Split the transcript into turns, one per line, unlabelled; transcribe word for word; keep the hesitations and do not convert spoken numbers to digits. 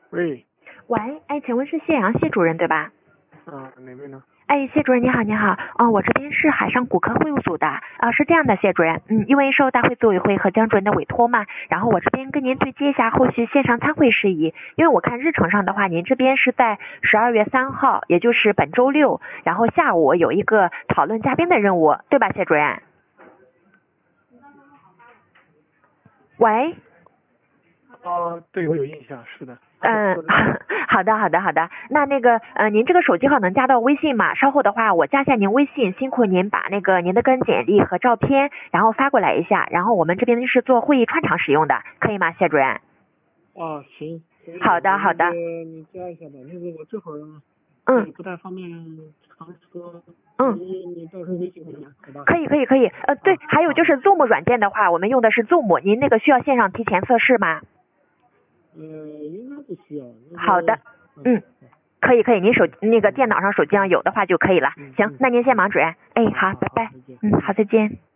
喂，
喂，哎，请问是谢阳谢主任对吧？
啊，哪位呢？
哎，谢主任你好，你好，嗯、我这边是海上骨科会务组的，啊、是这样的，谢主任，嗯，因为受大会组委会和江主任的委托嘛，然后我这边跟您对接一下后续线上参会事宜，因为我看日程上的话，您这边是在十二月三号，也就是本周六，然后下午有一个讨论嘉宾的任务，对吧，谢主任？喂。
哦，对，我有印象，是的。
嗯，
说的
好的，好的，好的。那那个，呃，您这个手机号能加到微信吗？稍后的话，我加下您微信，辛苦您把那个您的个人简历和照片，然后发过来一下。然后我们这边是做会议串场使用的，可以吗，谢主任？
哦，行，可以
好的，好的。
那个你加一下吧，那个我这会儿
嗯
不太方便常说，
嗯，
你你到时候微信给我，好吧？
可以，可以，可以。呃，对，
啊
还有就是 Zoom 软件的话，我们用的是 Zoom，您那个需要线上提前测试吗？
呃，应该不需要。那个、
好的，嗯。可以可以，您手那个电脑上手机上有的话就可以了。行，那您先忙，主任。哎，好，拜拜。嗯，好，再见。